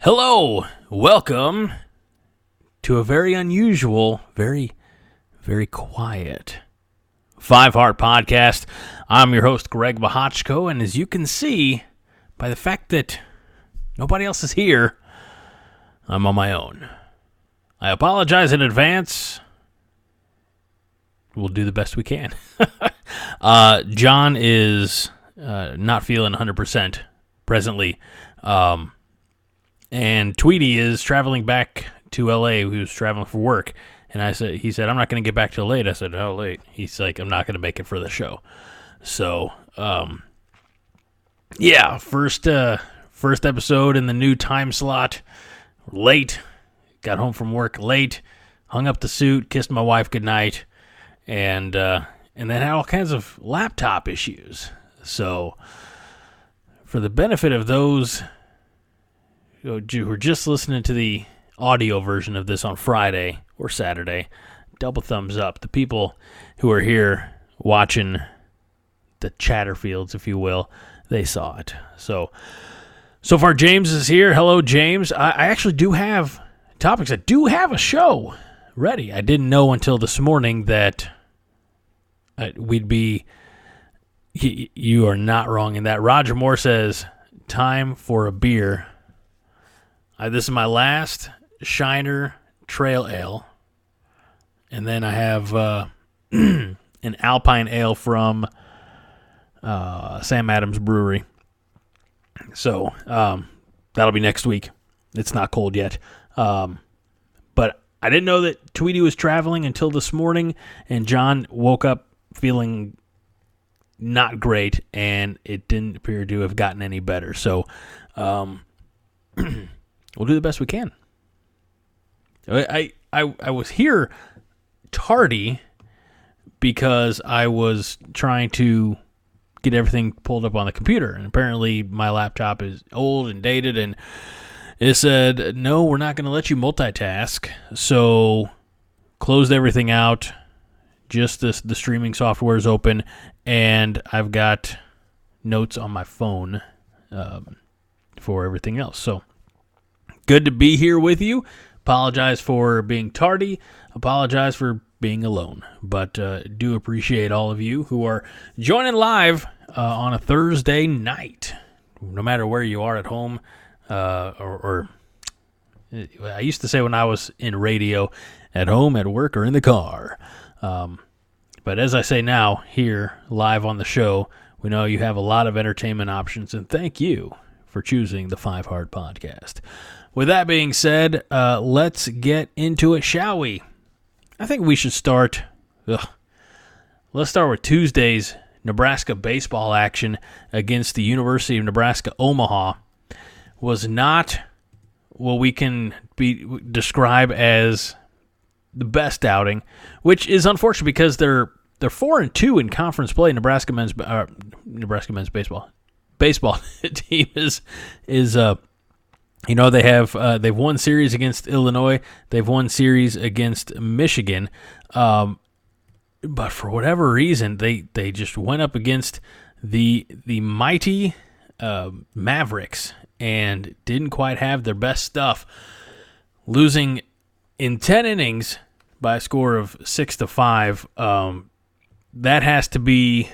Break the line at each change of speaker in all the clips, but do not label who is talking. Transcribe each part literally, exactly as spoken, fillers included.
Hello, welcome to a very unusual, very, very quiet Five Heart Podcast. I'm your host, Greg Bohochko, and as you can see by the fact that nobody else is here, I'm on my own. I apologize in advance. We'll do the best we can. uh, John is uh, not feeling one hundred percent presently. Um... And Tweety is traveling back to L A. He was traveling for work. And I said, he said, I'm not going to get back till late. I said, how late? He's like, I'm not going to make it for the show. So, um, yeah, first uh, first episode in the new time slot. Late. Got home from work late. Hung up the suit. Kissed my wife goodnight. And, uh, and then had all kinds of laptop issues. So, for the benefit of those who were just listening to the audio version of this on Friday or Saturday, double thumbs up. The people who are here watching the Chatterfields, if you will, they saw it. So, so far James is here. Hello, James. I, I actually do have topics. I do have a show ready. I didn't know until this morning that uh, we'd be, y- you are not wrong in that. Roger Moore says, time for a beer. Uh, this is my last Shiner Trail Ale. And then I have uh, an Alpine Ale from uh, Sam Adams Brewery. So um, that'll be next week. It's not cold yet. Um, but I didn't know that Tweety was traveling until this morning. And John woke up feeling not great. And it didn't appear to have gotten any better. So um we'll do the best we can. I, I I was here tardy because I was trying to get everything pulled up on the computer. And apparently my laptop is old and dated. And it said, no, we're not going to let you multitask. So closed everything out. Just this, the streaming software is open. And I've got notes on my phone um, for everything else. So good to be here with you. Apologize for being tardy. Apologize for being alone. But uh, do appreciate all of you who are joining live uh, on a Thursday night. No matter where you are at home. Uh, or, or I used to say when I was in radio, at home, at work, or in the car. Um, but as I say now, here, live on the show, we know you have a lot of entertainment options. And thank you for choosing the Five Heart Podcast. With that being said, uh, let's get into it, shall we? I think we should start. Ugh, let's start with Tuesday's Nebraska baseball action against the University of Nebraska Omaha. Was not what we can be describe as the best outing, which is unfortunate because they're they're four and two in conference play. Nebraska men's uh, Nebraska men's baseball baseball team is is uh. You know, they have uh, they've won series against Illinois. They've won series against Michigan. Um, but for whatever reason, they, they just went up against the the mighty uh, Mavericks and didn't quite have their best stuff, losing in ten innings by a score of six to five. Um, that has to be.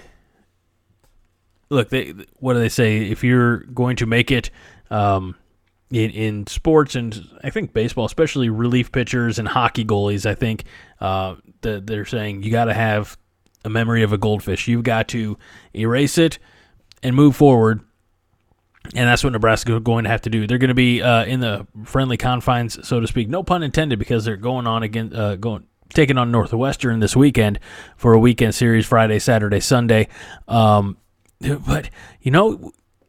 Look, they what do they say? If you're going to make it. Um, In, in sports and I think baseball, especially relief pitchers and hockey goalies, I think uh, the, they're saying you got to have a memory of a goldfish. You've got to erase it and move forward, and that's what Nebraska is going to have to do. They're going to be uh, in the friendly confines, so to speak. No pun intended, because they're going on again, uh, going taking on Northwestern this weekend for a weekend series, Friday, Saturday, Sunday. Um, but you know.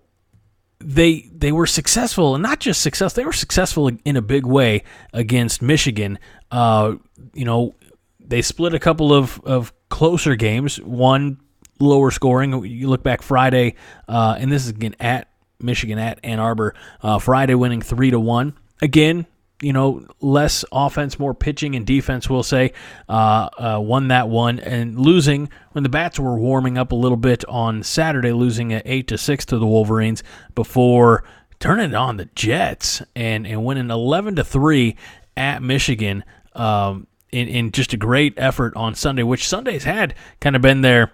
They they were successful, and not just success. They were successful in a big way against Michigan. Uh, you know, they split a couple of, of closer games. One lower scoring. You look back Friday, uh, and this is again at Michigan at Ann Arbor. Uh, Friday winning three to one. Again, you know, less offense, more pitching and defense, we'll say, uh, uh, won that one, and losing when the bats were warming up a little bit on Saturday, losing at eight to six to the Wolverines before turning it on the Jets and, and winning eleven to three at Michigan um, in, in just a great effort on Sunday, which Sundays had kind of been their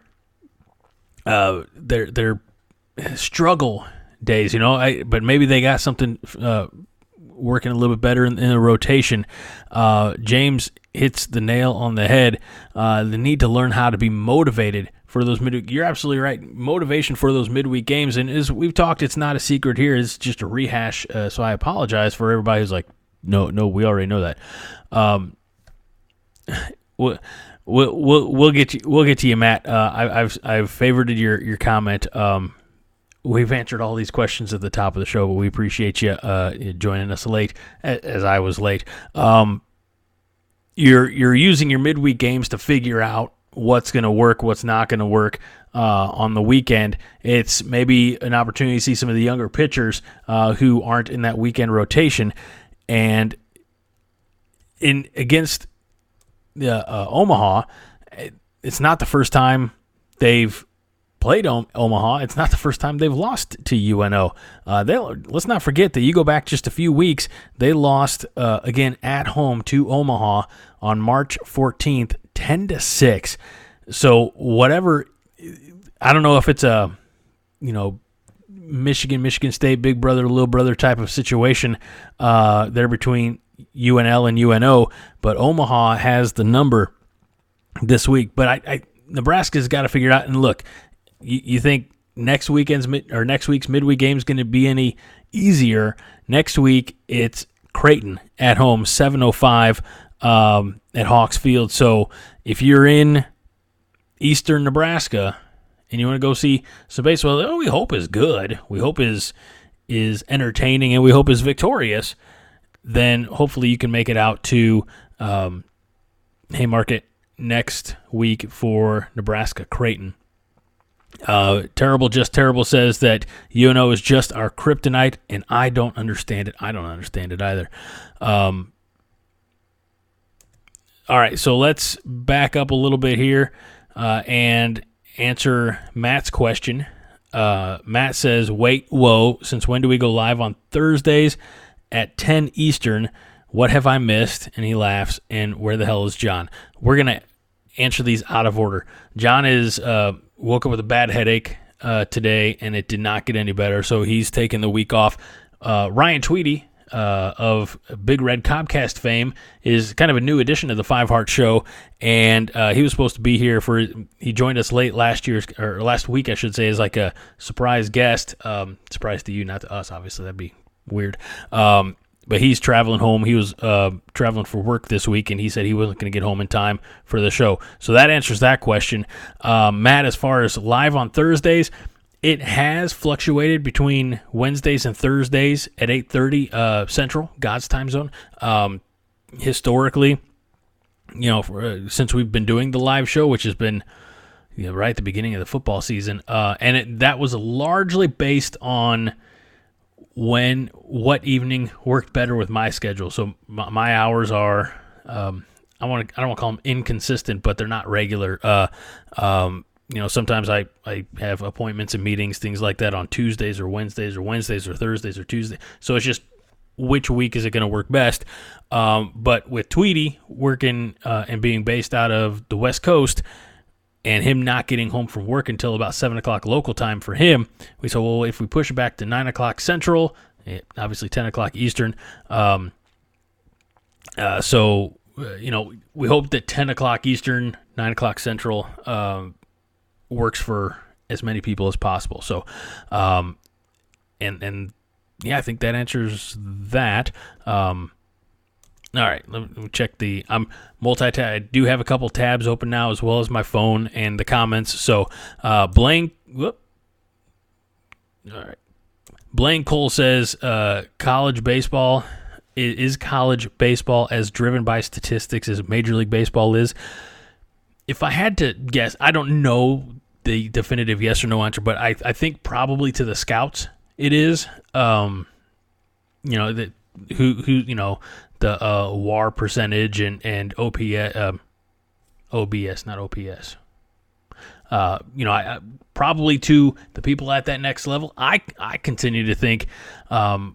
uh, their their struggle days, you know. I, but maybe they got something uh, working a little bit better in, in the rotation. Uh, James hits the nail on the head. Uh, the need to learn how to be motivated for those midweek. You're absolutely right. Motivation for those midweek games, and as we've talked, it's not a secret here. It's just a rehash. Uh, so I apologize for everybody who's like, no, no, we already know that. Um, we'll, we'll we'll we'll get you we'll get to you, Matt. Uh, I, I've I've favorited your your comment. Um, we've answered all these questions at the top of the show, but we appreciate you uh, joining us late, as I was late. Um, you're you're using your midweek games to figure out what's going to work, what's not going to work uh, on the weekend. It's maybe an opportunity to see some of the younger pitchers uh, who aren't in that weekend rotation. And in against the uh, Omaha, it's not the first time they've played o- Omaha. It's not the first time they've lost to U N O. Uh, they let's not forget that you go back just a few weeks, they lost uh, again at home to Omaha on March fourteenth, ten to six. So whatever, I don't know if it's a, you know, Michigan, Michigan State, big brother, little brother type of situation uh, there between U N L and U N O, but Omaha has the number this week. But I, I Nebraska's got to figure it out. And look, you, you think next weekend's mid, or next week's midweek game is going to be any easier? Next week it's Creighton at home, seven oh five um, at Hawks Field. So if you're in eastern Nebraska and you want to go see some baseball, oh, we hope is good, we hope is is entertaining, and we hope is victorious, then hopefully you can make it out to um, Haymarket next week for Nebraska Creighton. Uh, Terrible Just Terrible says that U N O is just our kryptonite, and I don't understand it. I don't understand it either. Um, all right, so let's back up a little bit here uh, and answer Matt's question. Uh, Matt says, wait, whoa, since when do we go live on Thursdays at ten Eastern? What have I missed? And he laughs. And where the hell is John? We're going to answer these out of order. John is uh, woke up with a bad headache uh, today, and it did not get any better, so he's taking the week off. Uh, Ryan Tweedy uh, of Big Red Cobcast fame is kind of a new addition to the Five Heart Show, and uh, he was supposed to be here for. He joined us late last year, or last week, I should say, as like a surprise guest. Um, surprise to you, not to us, obviously. That'd be weird. Um, but he's traveling home. He was uh, traveling for work this week, and he said he wasn't going to get home in time for the show. So that answers that question. Um, Matt, as far as live on Thursdays, it has fluctuated between Wednesdays and Thursdays at eight thirty uh, Central, God's time zone. Um, historically, you know, for, uh, since we've been doing the live show, which has been you know, right at the beginning of the football season, uh, and it, that was largely based on when what evening worked better with my schedule. So my, my hours are um, I want to I don't want to call them inconsistent, but they're not regular. Uh, um, you know, sometimes I, I have appointments and meetings, things like that on Tuesdays or Wednesdays or Wednesdays or Thursdays or Tuesdays. So it's just which week is it going to work best? Um, but with Tweedy working uh, and being based out of the West Coast, and him not getting home from work until about seven o'clock local time for him, we said, well, if we push it back to nine o'clock Central, obviously ten o'clock Eastern, um, uh, so, uh, you know, we hope that ten o'clock Eastern, nine o'clock Central um, works for as many people as possible. So, um, and, and yeah, I think that answers that. Um All right, let me check the. I'm multi-tab. I do have a couple tabs open now, as well as my phone and the comments. So, uh, Blaine. Whoop. All right. Blaine Cole says, uh, "College baseball is, is college baseball as driven by statistics as Major League Baseball is." If I had to guess, I don't know the definitive yes or no answer, but I I think probably to the scouts it is. Um, you know that who who you know. The uh, W A R percentage and, and O P S, um, O B S, not O P S. Uh, you know, I, I, probably to the people at that next level, I I continue to think, um,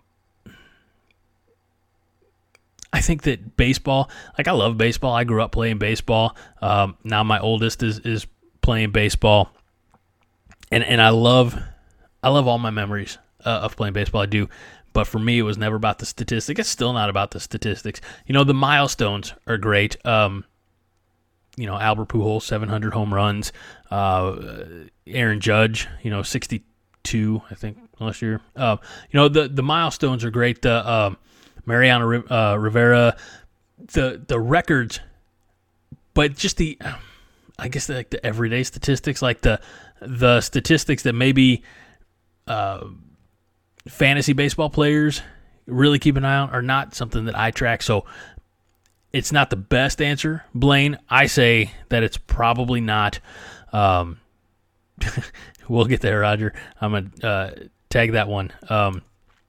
I think that baseball, like I love baseball. I grew up playing baseball. Um, now my oldest is is playing baseball, and and I love I love all my memories uh, of playing baseball. I do. But for me, it was never about the statistics. It's still not about the statistics. You know, the milestones are great. Um, you know, Albert Pujols, seven hundred home runs. Uh, Aaron Judge, you know, sixty-two, I think, last year. Uh, you know, the, the milestones are great. The uh, Mariano uh, Rivera, the the records, but just the, I guess, like the everyday statistics, like the the statistics that maybe uh, fantasy baseball players really keep an eye on are not something that I track. So it's not the best answer, Blaine. I say that it's probably not. Um, we'll get there, Roger. I'm going to uh, tag that one. Um,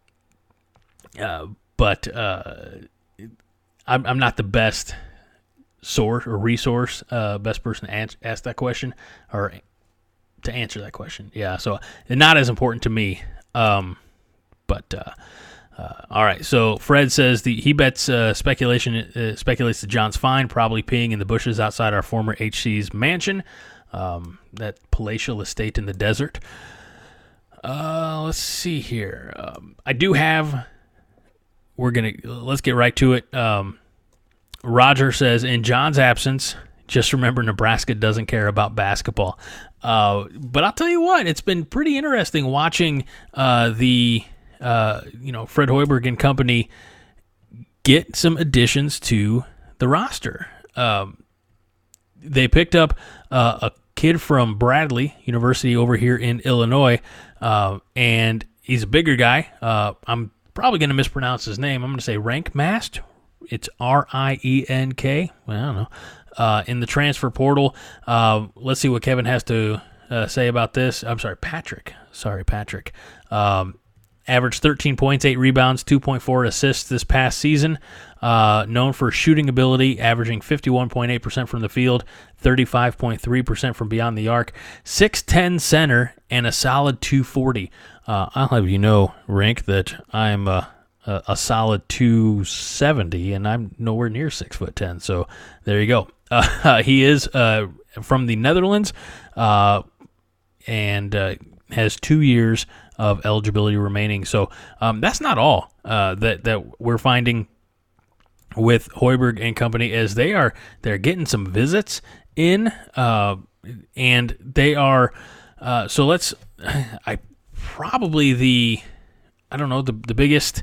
uh, but uh, I'm, I'm not the best source or resource, uh, best person to answer, ask that question or to answer that question. Yeah, so not as important to me. Um, but uh, uh, all right. So Fred says the he bets uh, speculation uh, speculates that John's fine, probably peeing in the bushes outside our former H C's mansion, um, that palatial estate in the desert. Uh, let's see here. Um, I do have. We're gonna let's get right to it. Um, Roger says in John's absence, just remember Nebraska doesn't care about basketball. Uh, but I'll tell you what, it's been pretty interesting watching uh, the uh, you know Fred Hoiberg and company get some additions to the roster. Um, they picked up uh, a kid from Bradley University over here in Illinois, uh, and he's a bigger guy. Uh, I'm probably going to mispronounce his name. I'm going to say Renkmast. It's R I E N K. Well, I don't know. Uh, in the transfer portal. Uh, let's see what Kevin has to uh, say about this. I'm sorry, Patrick. Sorry, Patrick. Um, averaged thirteen points, eight rebounds, two point four assists this past season. Uh, known for shooting ability, averaging fifty-one point eight percent from the field, thirty-five point three percent from beyond the arc, six ten center, and a solid two forty. Uh, I'll have you know, Rink, that I'm uh, a, a solid two seventy, and I'm nowhere near six foot ten. So there you go. Uh, he is uh, from the Netherlands uh, and uh, has two years of eligibility remaining. So um, that's not all uh, that that we're finding with Hoiberg and company, as they are they're getting some visits in, uh, and they are. Uh, so let's. I probably the I don't know the the biggest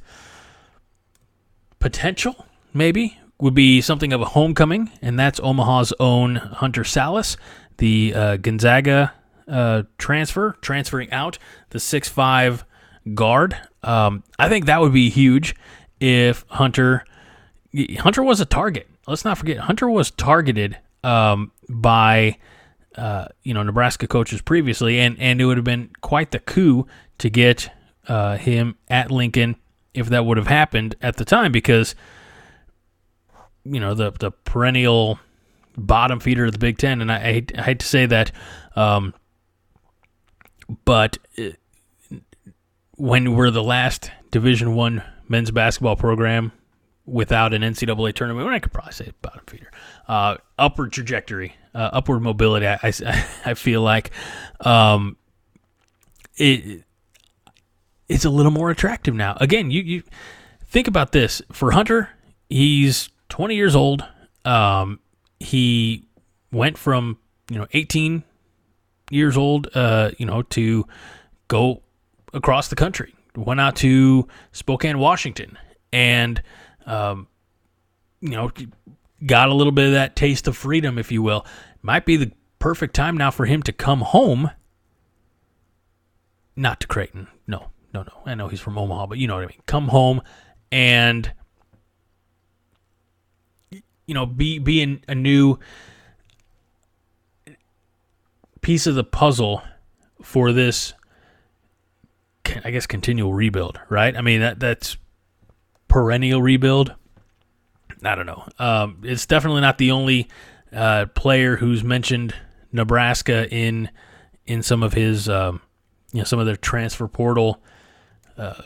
potential maybe would be something of a homecoming, and that's Omaha's own Hunter Salas, the uh, Gonzaga uh, transfer, transferring out, the six five guard. Um, I think that would be huge if Hunter Hunter was a target. Let's not forget, Hunter was targeted um, by uh, you know Nebraska coaches previously, and, and it would have been quite the coup to get uh, him at Lincoln if that would have happened at the time, because you know, the the perennial bottom feeder of the Big Ten, and I, I, hate, I hate to say that, um, but it, when we're the last Division One men's basketball program without an N C double A tournament, I could probably say bottom feeder, uh, upward trajectory, uh, upward mobility. I, I, I feel like um, it it's a little more attractive now. Again, you you think about this for Hunter, he's twenty years old. Um, he went from, you know, eighteen years old, uh, you know, to go across the country. Went out to Spokane, Washington, and, um, you know, got a little bit of that taste of freedom, if you will. Might be the perfect time now for him to come home. Not to Creighton. No, no, no. I know he's from Omaha, but you know what I mean. Come home and, you know, be be in a new piece of the puzzle for this, I guess, continual rebuild, right? I mean, that that's perennial rebuild. I don't know. Um, it's definitely not the only uh, player who's mentioned Nebraska in in some of his um, you know some of their transfer portal uh,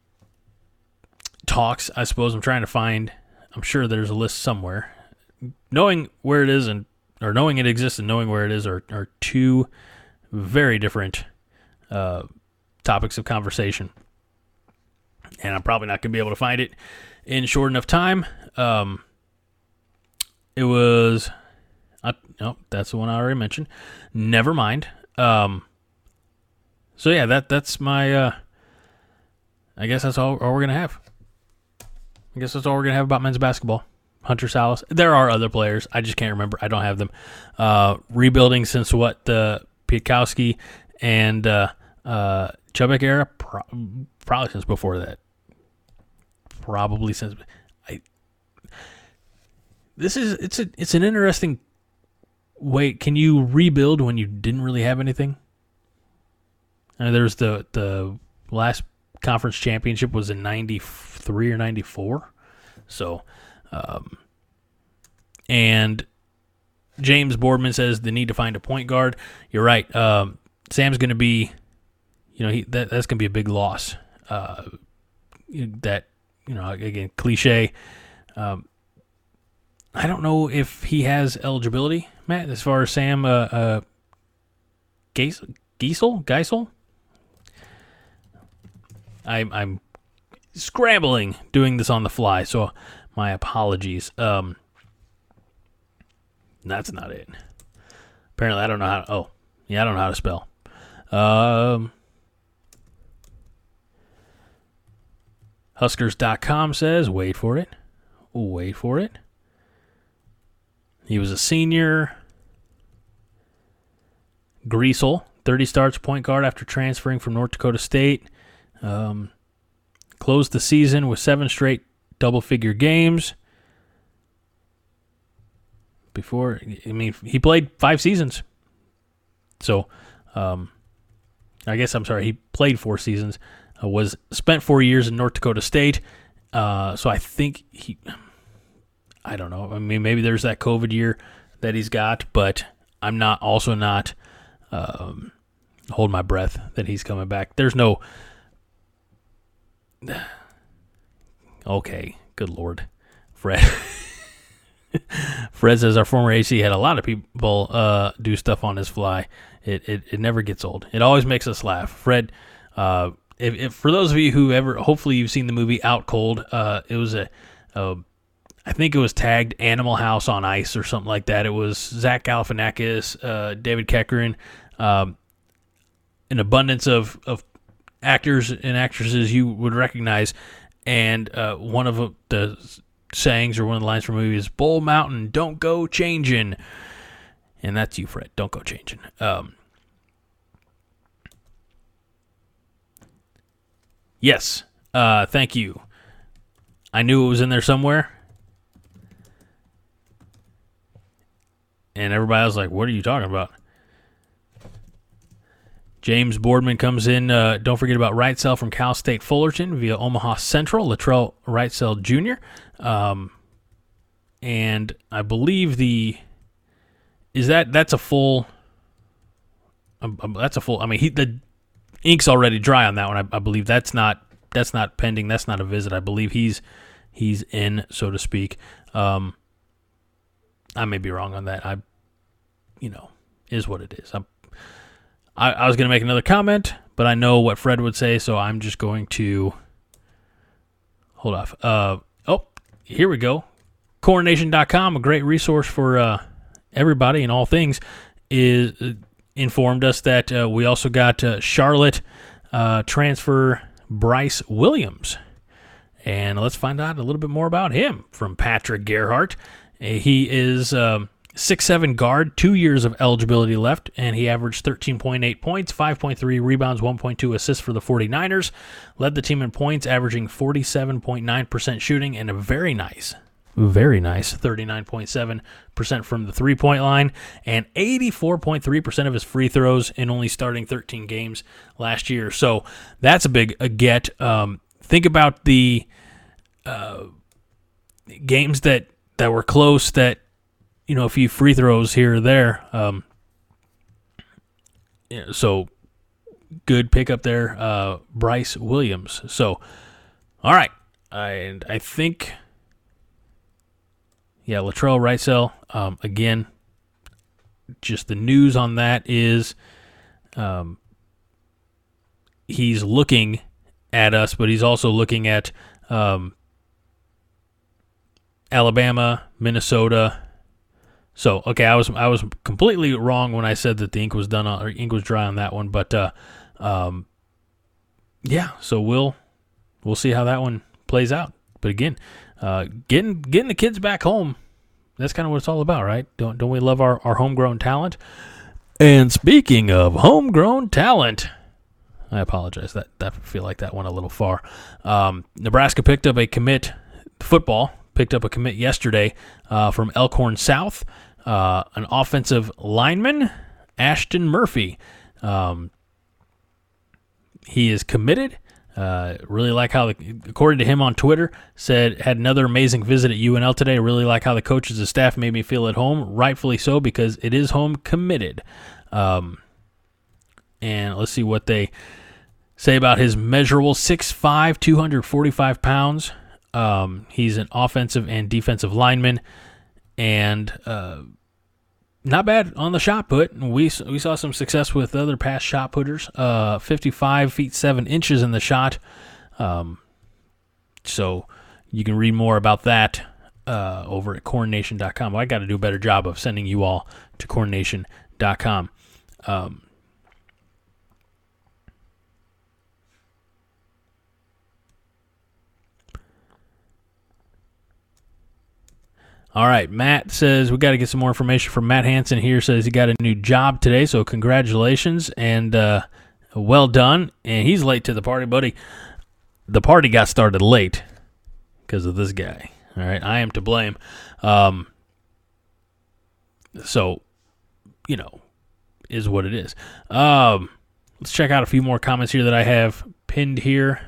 talks. I suppose I'm trying to find. I'm sure there's a list somewhere. Knowing where it is and or knowing it exists and knowing where it is are are two very different uh, topics of conversation. And I'm probably not going to be able to find it in short enough time. Um, it was, uh, no, that's the one I already mentioned. Never mind. Um, so yeah, that that's my. Uh, I guess that's all, all we're gonna have. I guess that's all we're gonna have about men's basketball. Hunter Salas. There are other players. I just can't remember. I don't have them. Uh, rebuilding since what the Pietkowski and uh, uh, Chubbuck era. Pro- probably since before that. Probably since I. This is it's a it's an interesting. Wait, can you rebuild when you didn't really have anything? Uh, there's the the last conference championship was in ninety-three or ninety-four, so. Um, and James Boardman says the need to find a point guard. You're right. Um, Sam's going to be, you know, he that, that's going to be a big loss. Uh, that, you know, again, cliche. Um, I don't know if he has eligibility, Matt, as far as Sam uh, uh, Giesel, Giesel, Geisel. I'm I'm scrambling doing this on the fly, so. My apologies. Um, that's not it. Apparently, I don't know how to... Oh, yeah, I don't know how to spell. Um, Huskers dot com says, wait for it. Wait for it. He was a senior. Griesel, thirty starts, point guard after transferring from North Dakota State. Um, closed the season with seven straight double-figure games. Before, I mean, he played five seasons. So, um, I guess I'm sorry, he played four seasons. Uh, was spent four years in North Dakota State. Uh, so I think he, I don't know. I mean, maybe there's that COVID year that he's got, but I'm not also not um, hold my breath that he's coming back. There's no. Okay, good Lord. Fred. Fred says our former A C had a lot of people uh, do stuff on his fly. It, it it never gets old. It always makes us laugh. Fred, uh, if, if for those of you who ever, hopefully you've seen the movie Out Cold, uh, it was a, a, I think it was tagged Animal House on Ice or something like that. It was Zach Galifianakis, uh, David Keckeren, um, an abundance of, of actors and actresses you would recognize. And uh, one of the sayings or one of the lines from the movie is, Bull Mountain, don't go changing. And that's you, Fred. Don't go changing. Um, yes. Uh, thank you. I knew it was in there somewhere. And everybody was like, what are you talking about? James Boardman comes in. Uh, don't forget about Wrightsell from Cal State Fullerton via Omaha Central, Latrell Wrightsell Junior Um, and I believe the is that that's a full. Um, um, that's a full. I mean, he, the ink's already dry on that one. I, I believe that's not that's not pending. That's not a visit. I believe he's he's in, so to speak. Um, I may be wrong on that. I, you know, is what it is. I'm. I, I was going to make another comment, but I know what Fred would say, so I'm just going to hold off. Uh, oh, here we go. Corn Nation dot com, a great resource for uh, everybody and all things, is uh, informed us that uh, we also got uh, Charlotte uh, transfer Bryce Williams. And let's find out a little bit more about him from Patrick Gerhardt. Uh, he is... Um, six seven guard, two years of eligibility left, and he averaged thirteen point eight points, five point three rebounds, one point two assists for the 49ers. Led the team in points, averaging forty-seven point nine percent shooting, and a very nice, very nice thirty-nine point seven percent from the three-point line, and eighty-four point three percent of his free throws in only starting thirteen games last year. So that's a big a get. Um, think about the uh, games that, that were close that, you know, a few free throws here or there. Um, so good pickup there, uh, Bryce Williams. So, all right. And I think, yeah, Latrell Wrightsell, um, again, just the news on that is um, he's looking at us, but he's also looking at um, Alabama, Minnesota. So, okay, I was I was completely wrong when I said that the ink was done on, or ink was dry on that one, but uh, um, yeah. So we'll we'll see how that one plays out. But again, uh, getting getting the kids back home, that's kind of what it's all about, right? Don't don't we love our, our homegrown talent? And speaking of homegrown talent, I apologize. That that I feel like that went a little far. Um, Nebraska picked up a commit football. Picked up a commit yesterday uh, from Elkhorn South, uh, an offensive lineman, Ashton Murphy. Um, he is committed. Uh, really like how, the, according to him on Twitter, said had another amazing visit at U N L today. Really like how the coaches and staff made me feel at home. Rightfully so, because it is home committed. Um, and let's see what they say about his measurable six five, two hundred forty-five pounds. Um, he's an offensive and defensive lineman, and uh, not bad on the shot put. We we saw some success with other past shot putters. Uh, fifty-five feet seven inches in the shot. Um, so you can read more about that uh, over at corn nation dot com. Well, I got to do a better job of sending you all to corn nation dot com. Um, All right, Matt says we got to get some more information from Matt Hansen here. Says he got a new job today, so congratulations and uh, well done. And he's late to the party, buddy. The party got started late because of this guy. All right, I am to blame. Um, so, you know, is what it is. Um, let's check out a few more comments here that I have pinned here.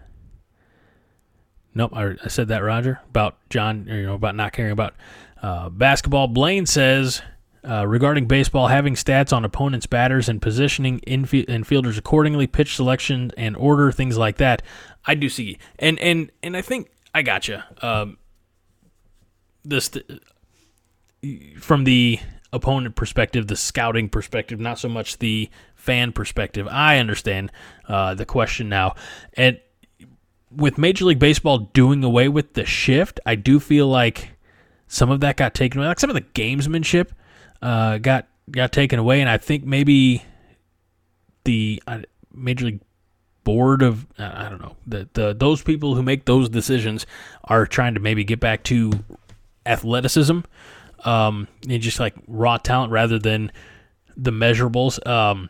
Nope, I, I said that, Roger, about John, or, you know, about not caring about uh, basketball. Blaine says, uh, regarding baseball, having stats on opponents' batters and positioning infi- infielders accordingly, pitch selection and order, things like that, I do see. And and and I think I gotcha. Um, this from the opponent perspective, the scouting perspective, not so much the fan perspective. I understand uh, the question now, and with Major League Baseball doing away with the shift, I do feel like some of that got taken away. Like some of the gamesmanship uh, got got taken away, and I think maybe the uh, Major League Board of uh, I don't know the the those people who make those decisions are trying to maybe get back to athleticism um, and just like raw talent rather than the measurables. Um,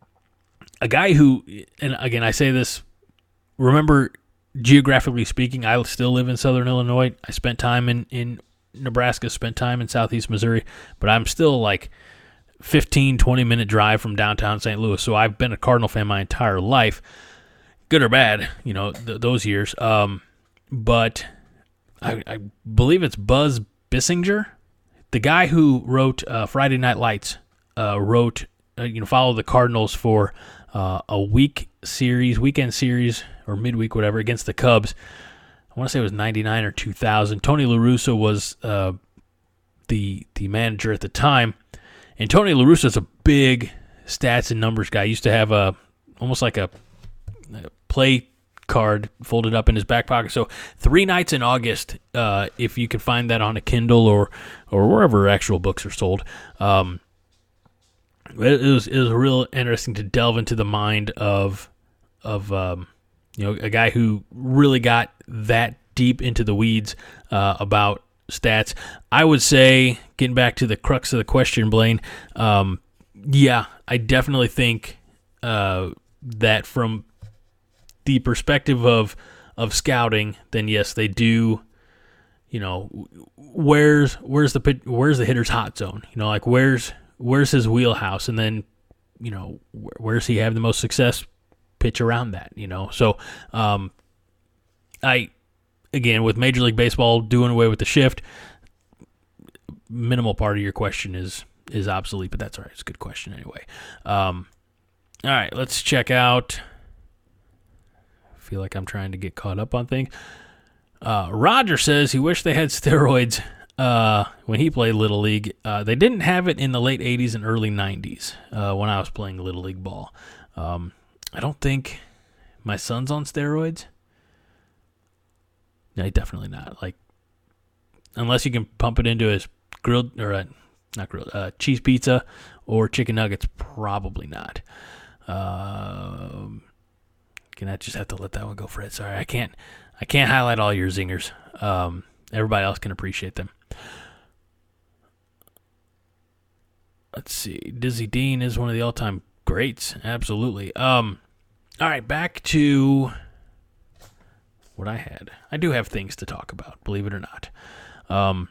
a guy who, and again, I say this. Remember. Geographically speaking, I still live in Southern Illinois. I spent time in, in Nebraska, spent time in Southeast Missouri, but I'm still like fifteen, twenty minute drive from downtown Saint Louis. So I've been a Cardinal fan my entire life, good or bad, you know, th- those years. Um, but I, I believe it's Buzz Bissinger, the guy who wrote uh, Friday Night Lights, uh, wrote, uh, you know, followed the Cardinals for uh, a week series, weekend series, or midweek, whatever, against the Cubs. I want to say it was ninety-nine or two thousand. Tony La Russa was uh, the the manager at the time, and Tony La Russa is a big stats and numbers guy. He used to have a almost like a, a play card folded up in his back pocket. So three nights in August, uh, if you can find that on a Kindle or or wherever actual books are sold. Um, it was it was real interesting to delve into the mind of of um, you know, a guy who really got that deep into the weeds uh, about stats. I would say, getting back to the crux of the question, Blaine, um, yeah, I definitely think uh, that from the perspective of of scouting, then yes, they do. You know, where's where's the where's the hitter's hot zone? You know, like where's where's his wheelhouse, and then you know where's he have the most success? Pitch around that, you know. So, um, I again with Major League Baseball doing away with the shift, minimal part of your question is is obsolete, but that's all right. It's a good question anyway. Um, All right, let's check out. I feel like I'm trying to get caught up on things. Uh, Roger says he wished they had steroids uh, when he played Little League. Uh, they didn't have it in the late eighties and early nineties uh, when I was playing Little League ball. Um, I don't think my son's on steroids. No, definitely not. Like, unless you can pump it into his grilled, or uh, not grilled, uh, cheese pizza or chicken nuggets, probably not. Um, can I just have to let that one go, Fred? Sorry, I can't. I can't highlight all your zingers. Um, everybody else can appreciate them. Let's see. Dizzy Dean is one of the all-time greats. Absolutely. Um, all right, back to what I had. I do have things to talk about, believe it or not. Um,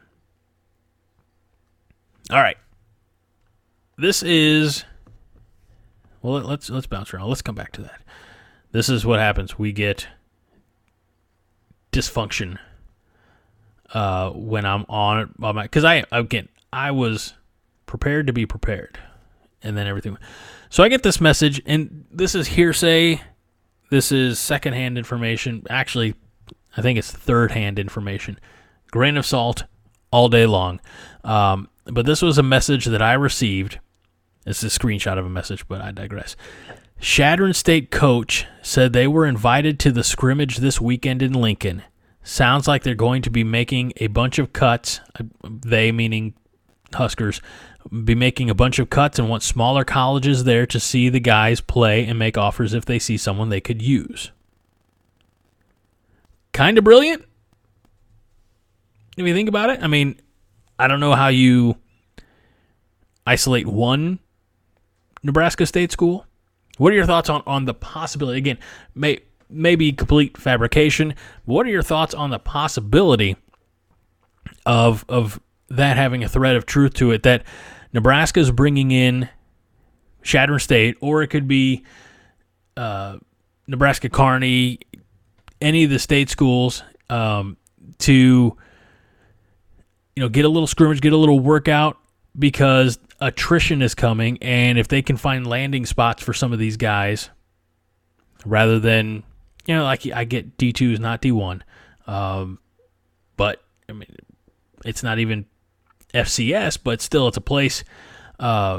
all right. This is, well, let's let's bounce around. Let's come back to that. This is what happens. We get dysfunction uh, when I'm on it. Because I, again, I was prepared to be prepared. And then everything. So I get this message, and this is hearsay. This is secondhand information. Actually, I think it's third-hand information. Grain of salt all day long. Um, but this was a message that I received. It's a screenshot of a message, but I digress. Chadron State coach said they were invited to the scrimmage this weekend in Lincoln. Sounds like they're going to be making a bunch of cuts. They, meaning Huskers, be making a bunch of cuts and want smaller colleges there to see the guys play and make offers if they see someone they could use. Kind of brilliant. If you think about it, I mean, I don't know how you isolate one Nebraska State school. What are your thoughts on, on the possibility? Again, may, maybe complete fabrication. What are your thoughts on the possibility of of that having a thread of truth to it, that Nebraska's bringing in Chadron State, or it could be uh, Nebraska Kearney, any of the state schools, um, to you know get a little scrimmage, get a little workout, because attrition is coming, and if they can find landing spots for some of these guys, rather than, you know, like I get D two is not D one, um, but I mean, it's not even F C S, but still it's a place. Uh,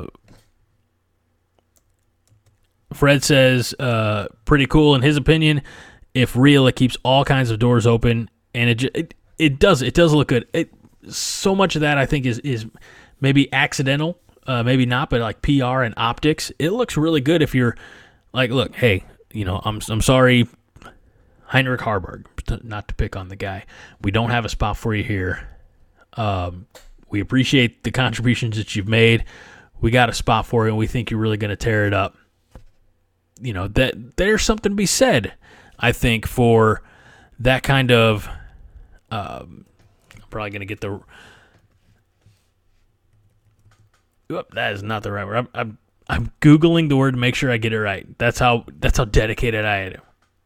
Fred says, uh, pretty cool in his opinion. If real, it keeps all kinds of doors open, and it it, it does it does look good. It, so much of that I think is is maybe accidental. Uh, maybe not, but like P R and optics, it looks really good if you're like, look, hey, you know, I'm I'm sorry, Heinrich Harburg, not to pick on the guy. We don't have a spot for you here. Um, we appreciate the contributions that you've made. We got a spot for you, and we think you're really going to tear it up. You know, that there's something to be said, I think, for that kind of. Um, I'm probably going to get the. Oop, that is not the right word. I'm, I'm I'm Googling the word to make sure I get it right. That's how that's how dedicated I am.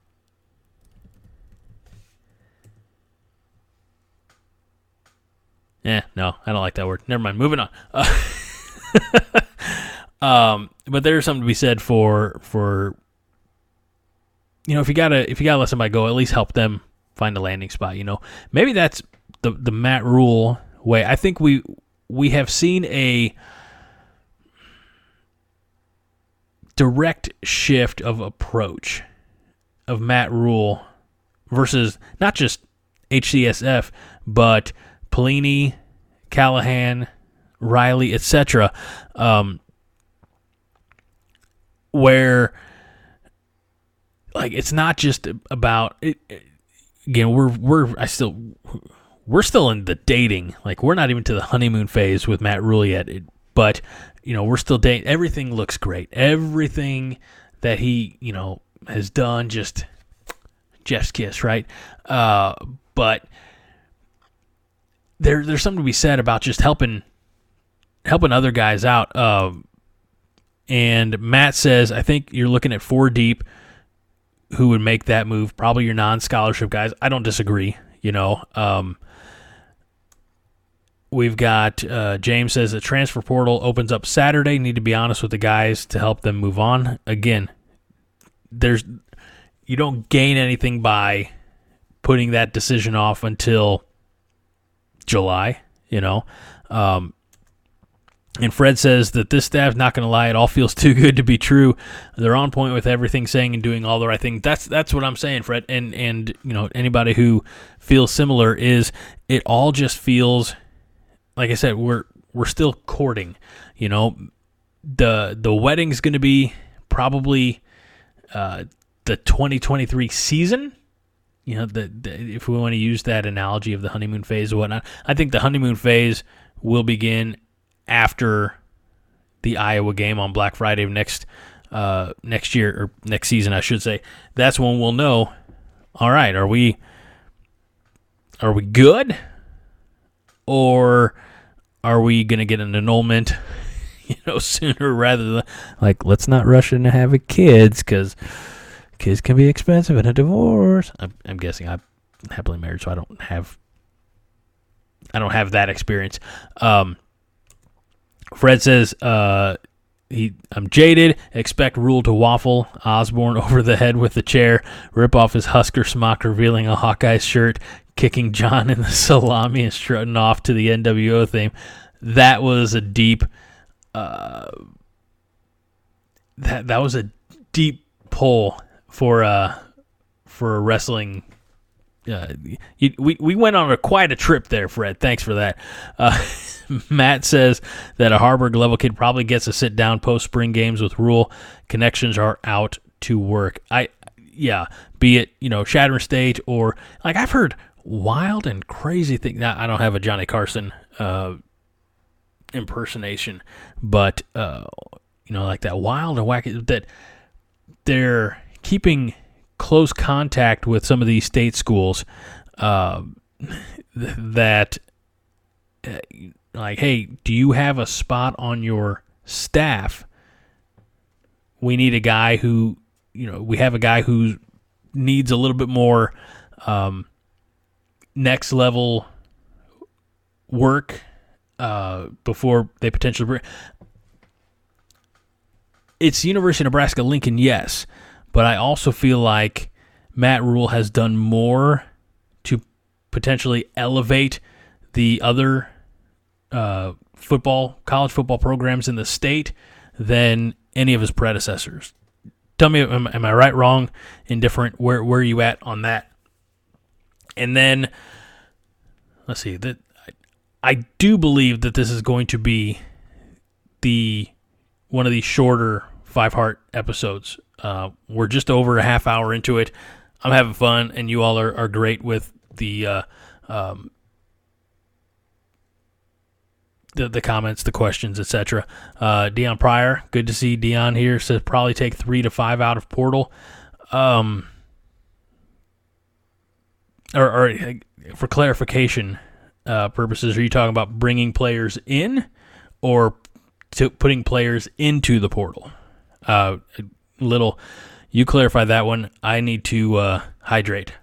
Yeah, no, I don't like that word. Never mind. Moving on. Uh, um, but there's something to be said for for you know if you gotta if you gotta let somebody go, at least help them find a landing spot. You know, maybe that's the the Matt Rule way. I think we we have seen a direct shift of approach of Matt Rule versus not just H C S F, but Pelini, Callahan, Riley, et cetera, um, where like it's not just about it, again. We're we're I still we're still in the dating. Like we're not even to the honeymoon phase with Matt Rule yet. It, but you know we're still dating. Everything looks great. Everything that he you know has done, just Jeff's kiss, right? Uh, but There, there's something to be said about just helping, helping other guys out. Um, and Matt says, I think you're looking at four deep who would make that move. Probably your non-scholarship guys. I don't disagree. You know, um, we've got uh, James says the transfer portal opens up Saturday. Need to be honest with the guys to help them move on. Again, there's you don't gain anything by putting that decision off until July, you know. Um, and Fred says that this staff, not going to lie, it all feels too good to be true. They're on point with everything, saying and doing all the right things. That's that's what I'm saying, Fred. And and you know, anybody who feels similar is it all just feels like I said, we're we're still courting. You know, the the wedding's going to be probably uh, the twenty twenty-three season. You know, the, the if we want to use that analogy of the honeymoon phase or whatnot, I think the honeymoon phase will begin after the Iowa game on Black Friday of next uh, next year or next season, I should say. That's when we'll know. All right, are we are we good, or are we going to get an annulment? You know, sooner rather than like let's not rush into having kids because kids can be expensive in a divorce. I'm, I'm guessing I'm happily married, so I don't have I don't have that experience. Um, Fred says uh, he I'm jaded. Expect Rule to waffle Osborne over the head with the chair, rip off his Husker smock, revealing a Hawkeye shirt, kicking John in the salami, and strutting off to the N W O theme. That was a deep. Uh, that that was a deep pull for uh for a wrestling. Uh, you, we we went on a quite a trip there, Fred. Thanks for that. Uh, Matt says that a Harburg level kid probably gets to sit down post spring games with Rule. Connections are out to work. I yeah, be it you know Shattern State or like I've heard wild and crazy things. Now I don't have a Johnny Carson uh, impersonation, but uh, you know like that wild and wacky that they're keeping close contact with some of these state schools uh, that uh, like, hey, do you have a spot on your staff? We need a guy who, you know, we have a guy who needs a little bit more um, next level work uh, before they potentially bring. It's University of Nebraska Lincoln, yes. But I also feel like Matt Rule has done more to potentially elevate the other uh, football, college football programs in the state than any of his predecessors. Tell me, am, am I right, wrong, indifferent? Where where are you at on that? And then, let's see. That I, I do believe that this is going to be the one of the shorter Five Heart episodes. Uh, we're just over a half hour into it. I'm having fun, and you all are, are great with the, uh, um, the the comments, the questions, et cetera. Uh, Dion Pryor, good to see Dion here. Says probably take three to five out of portal. Um, or, or for clarification uh, purposes, are you talking about bringing players in or to putting players into the portal? Uh, little, you clarify that one. I need to uh, hydrate.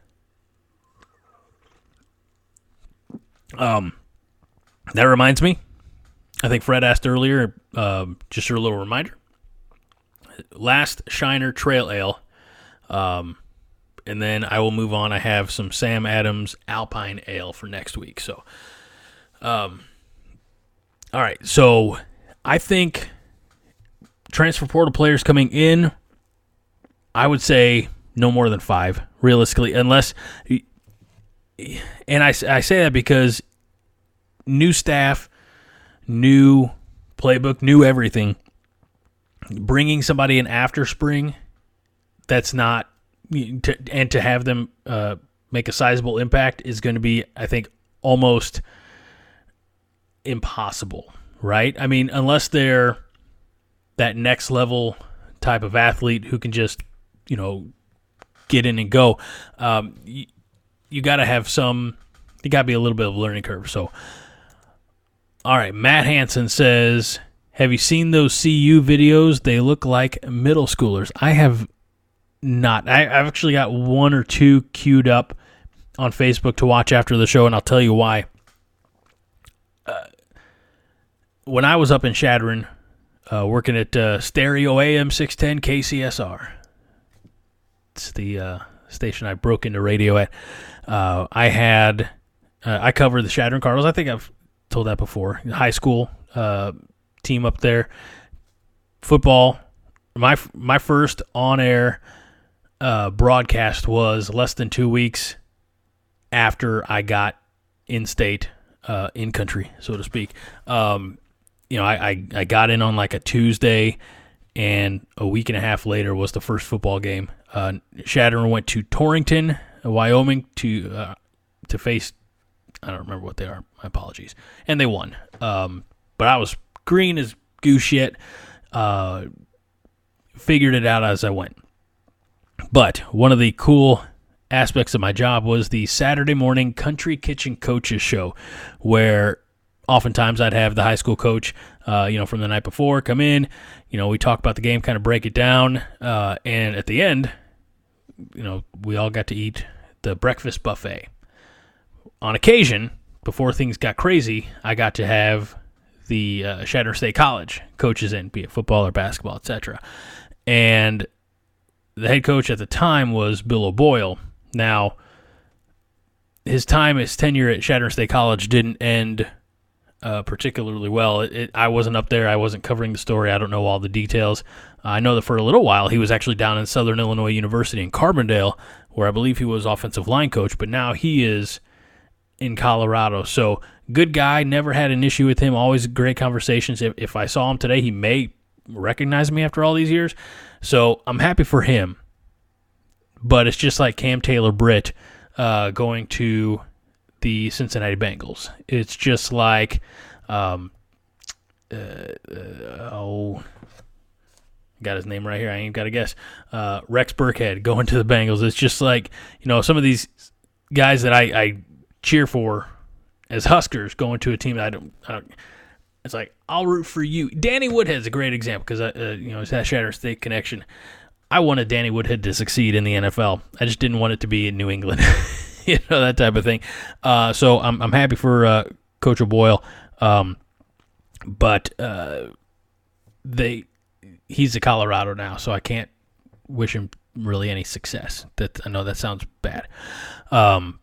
Um, that reminds me. I think Fred asked earlier. Uh, just a little reminder. Last Shiner Trail Ale, um, and then I will move on. I have some Sam Adams Alpine Ale for next week. So, um, all right. So I think transfer portal players coming in, I would say no more than five, realistically, unless – and I, I say that because new staff, new playbook, new everything. Bringing somebody in after spring that's not – and to have them uh, make a sizable impact is going to be, I think, almost impossible, right? I mean, unless they're that next level type of athlete who can just – you know, get in and go. Um, you you got to have some, you got to be a little bit of a learning curve. So, all right, Matt Hansen says, have you seen those C U videos? They look like middle schoolers. I have not. I, I've actually got one or two queued up on Facebook to watch after the show, and I'll tell you why. Uh, when I was up in Chadron, uh, working at uh, Stereo A M six ten K C S R, it's the uh, station I broke into radio at. Uh, I had uh, I covered the Chadron Cardinals. I think I've told that before. High school uh, team up there, football. My my first on air uh, broadcast was less than two weeks after I got in state, uh, in country, so to speak. Um, you know, I, I, I got in on like a Tuesday, and a week and a half later was the first football game. Uh, Chadron went to Torrington, Wyoming, to uh, to face, I don't remember what they are, my apologies, and they won. Um, but I was green as goose shit, uh, figured it out as I went. But one of the cool aspects of my job was the Saturday morning Country Kitchen Coaches Show, where oftentimes I'd have the high school coach, uh, you know, from the night before come in. You know, we talk about the game, kind of break it down, uh, and at the end, you know, we all got to eat the breakfast buffet. On occasion, before things got crazy, I got to have the uh, Chadron State College coaches in, be it football or basketball, et cetera. And the head coach at the time was Bill O'Boyle. Now, his time, his tenure at Chadron State College didn't end uh, particularly well. It, it, I wasn't up there. I wasn't covering the story. I don't know all the details. Uh, I know that for a little while he was actually down in Southern Illinois University in Carbondale, where I believe he was offensive line coach, but now he is in Colorado. So, good guy, never had an issue with him, always great conversations. If, if I saw him today, he may recognize me after all these years. So, I'm happy for him. But it's just like Cam Taylor-Britt uh, going to the Cincinnati Bengals. It's just like, um, uh, uh, oh, got his name right here. I ain't got to guess. Uh, Rex Burkhead going to the Bengals. It's just like, you know, some of these guys that I, I cheer for as Huskers going to a team that I don't, I don't it's like, I'll root for you. Danny Woodhead's a great example because, uh, you know, it's that Chadron State connection. I wanted Danny Woodhead to succeed in the N F L. I just didn't want it to be in New England, you know, that type of thing. Uh, so I'm I'm happy for uh, Coach O'Boyle, um, but uh, they he's a Colorado now, so I can't wish him really any success. That I know that sounds bad. Um,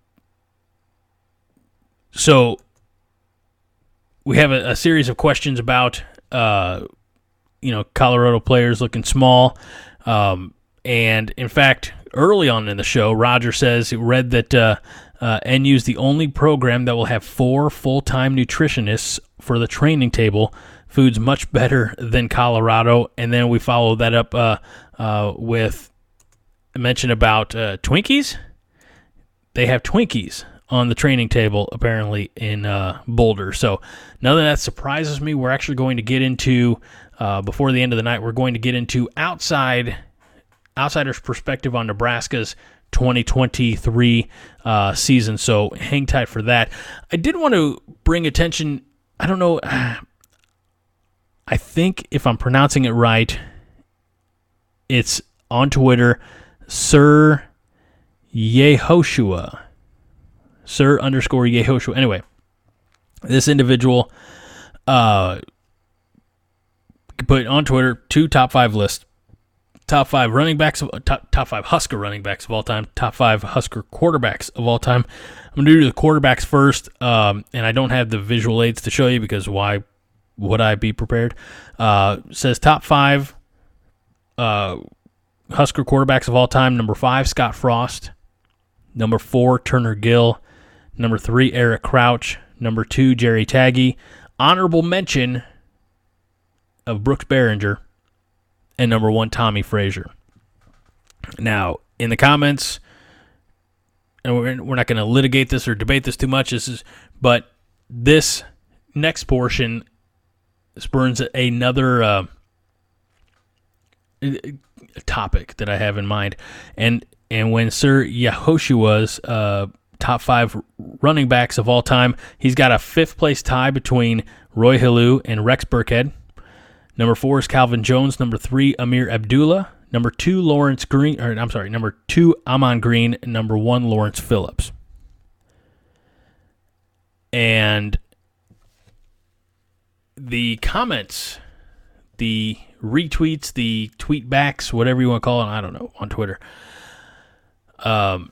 so we have a, a series of questions about uh, you know, Colorado players looking small. Um, and, in fact, early on in the show, Roger says he read that uh, uh, N U is the only program that will have four full-time nutritionists for the training table. Food's much better than Colorado. And then we follow that up uh, uh, with a mention about uh, Twinkies. They have Twinkies on the training table, apparently, in uh, Boulder. So none of that surprises me. We're actually going to get into... Uh, before the end of the night, we're going to get into outside outsiders' perspective on Nebraska's twenty twenty-three uh, season. So hang tight for that. I did want to bring attention. I don't know. I think if I'm pronouncing it right, it's on Twitter, Sir Yehoshua, Sir underscore Yehoshua. Anyway, this individual. Uh, Put on Twitter two top five lists, top five running backs, of, top top five Husker running backs of all time, top five Husker quarterbacks of all time. I'm gonna do the quarterbacks first, um, and I don't have the visual aids to show you because why would I be prepared? Uh, it says top five uh, Husker quarterbacks of all time. Number five, Scott Frost. Number four, Turner Gill. Number three, Eric Crouch. Number two, Jerry Taggy. Honorable mention of Brooks Behringer, and number one, Tommy Frazier. Now, in the comments, and we're, we're not going to litigate this or debate this too much, this is, but this next portion spurns another uh, topic that I have in mind. And and when Sir Yehoshua's uh, top five running backs of all time, he's got a fifth-place tie between Roy Helu and Rex Burkhead. Number four is Calvin Jones. Number three, Amir Abdullah. Number two, Lawrence Green. Or I'm sorry, number two, Amon Green. And number one, Lawrence Phillips. And the comments, the retweets, the tweet backs, whatever you want to call it, I don't know, on Twitter. Um,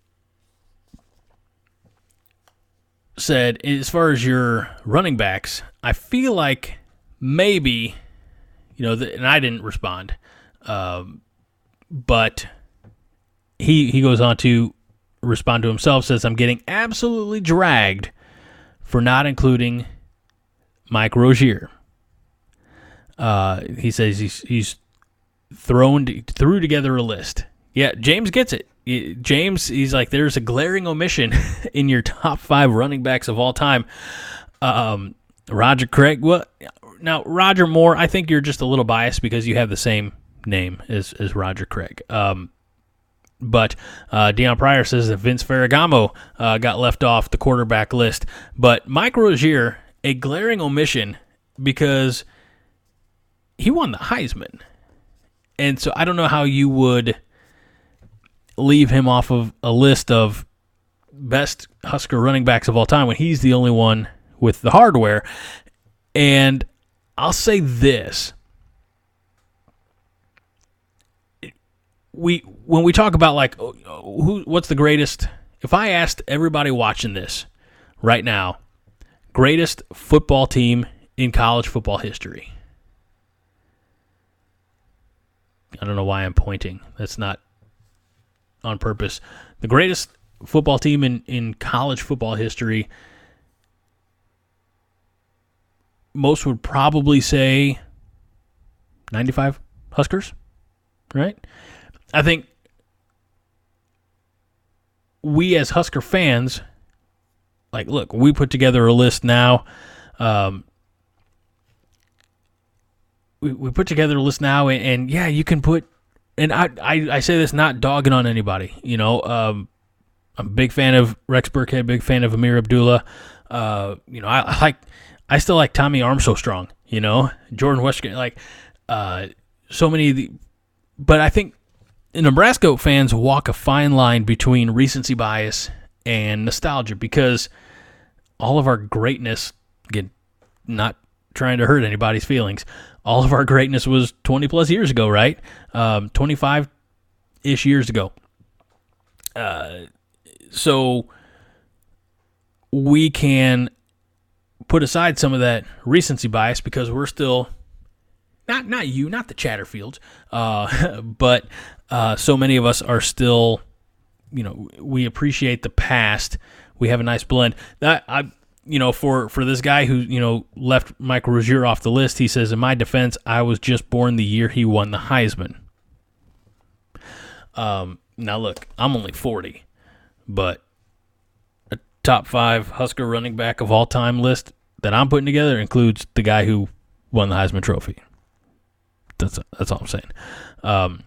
said, as far as your running backs, I feel like maybe, you know, the, and I didn't respond, um, but he he goes on to respond to himself, says, I'm getting absolutely dragged for not including Mike Rozier. Uh, he says he's he's thrown threw together a list. Yeah, James gets it. James, he's like, there's a glaring omission in your top five running backs of all time. Um, Roger Craig. Well, now Roger Moore, I think you're just a little biased because you have the same name as as Roger Craig. Um, but uh, Deion Pryor says that Vince Ferragamo uh, got left off the quarterback list. But Mike Rozier, a glaring omission because he won the Heisman. And so I don't know how you would leave him off of a list of best Husker running backs of all time when he's the only one with the hardware. And I'll say this. We when we talk about like who what's the greatest, if I asked everybody watching this right now, greatest football team in college football history. I don't know why I'm pointing. That's not on purpose. The greatest football team in, in college football history, most would probably say ninety-five Huskers, right? I think we as Husker fans, like, look, we put together a list now. Um, we, we put together a list now, and, and yeah, you can put, and I, I, I say this not dogging on anybody, you know. Um, I'm a big fan of Rex Burkhead, big fan of Amir Abdullah. Uh, you know, I, I like, I still like Tommy Armstrong, you know, Jordan Westgate, like, uh, so many of the, but I think Nebraska fans walk a fine line between recency bias and nostalgia because all of our greatness, again, not trying to hurt anybody's feelings, all of our greatness was twenty plus years ago, right? Um, twenty-five-ish years ago. Uh, so we can put aside some of that recency bias because we're still, not not you, not the Chatterfields, uh, but uh, so many of us are still, you know, we appreciate the past. We have a nice blend. That I, you know, for, for this guy who, you know, left Mike Rozier off the list, he says, in my defense, I was just born the year he won the Heisman. Um, now look, I'm only forty, but a top five Husker running back of all time list that I'm putting together includes the guy who won the Heisman Trophy. That's that's all I'm saying. Um,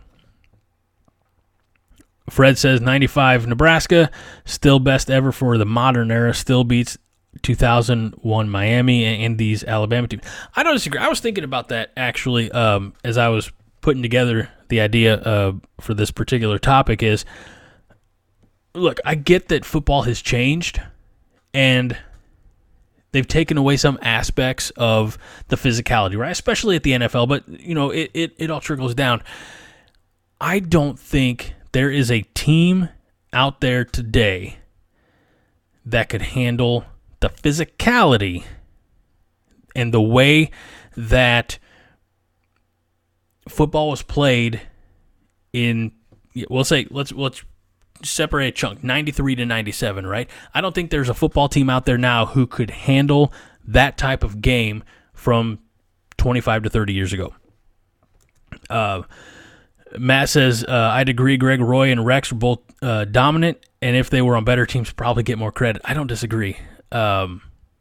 Fred says ninety-five Nebraska, still best ever for the modern era, still beats two thousand one Miami and these Alabama teams. I don't disagree. I was thinking about that actually um, as I was putting together the idea uh, for this particular topic is, look, I get that football has changed and they've taken away some aspects of the physicality, right? Especially at the N F L, but you know, it, it, it all trickles down. I don't think there is a team out there today that could handle the physicality and the way that football was played in, we'll say, let's let's separate a chunk, ninety-three to ninety-seven, right? I don't think there's a football team out there now who could handle that type of game from twenty-five to thirty years ago. Uh, Matt says, uh, I'd agree Greg Roy and Rex were both uh, dominant, and if they were on better teams, probably get more credit. I don't disagree. Um,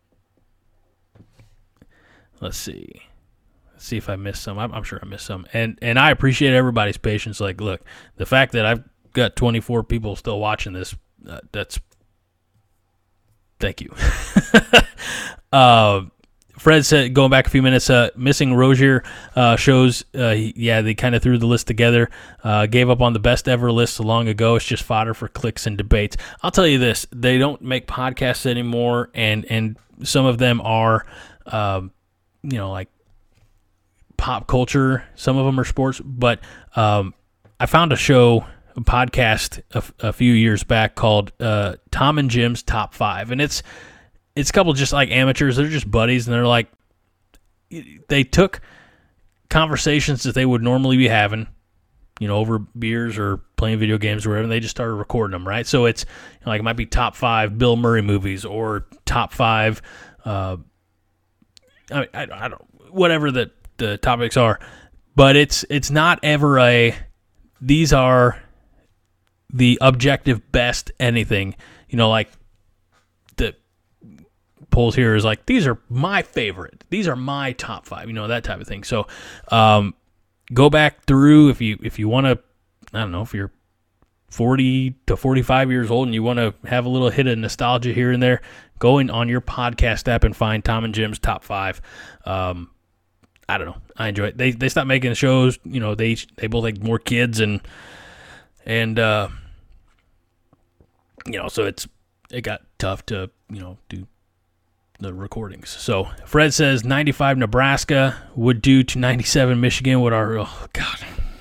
let's see. Let's see if I missed some. I'm, I'm sure I missed some. And and I appreciate everybody's patience. Like, look, the fact that I've got twenty-four people still watching this, uh, that's, thank you. uh, Fred said, going back a few minutes, uh, missing Rozier uh, shows, uh, he, yeah, they kind of threw the list together, uh, gave up on the best ever list so long ago. It's just fodder for clicks and debates. I'll tell you this, they don't make podcasts anymore, and, and some of them are, um, you know, like pop culture. Some of them are sports, but um, I found a show, a podcast a, a few years back called uh, Tom and Jim's Top Five, and it's it's a couple just like amateurs. They're just buddies, and they're like they took conversations that they would normally be having, you know, over beers or playing video games or whatever, and they just started recording them, right? So it's you know, like it might be top five Bill Murray movies or top five, uh, I, I, I don't whatever the the topics are, but it's it's not ever a these are the objective best anything, you know, like the polls here is like these are my favorite, these are my top five, you know, that type of thing. So um, go back through if you if you want to, I don't know, if you're forty to forty-five years old and you want to have a little hit of nostalgia here and there, go in on your podcast app and find Tom and Jim's Top Five. Um, I don't know. I enjoy it. They they stopped making shows. You know, they they both like more kids and and uh, you know, so it's it got tough to you know do the recordings. So Fred says ninety-five Nebraska would do to ninety-seven Michigan. What are oh god,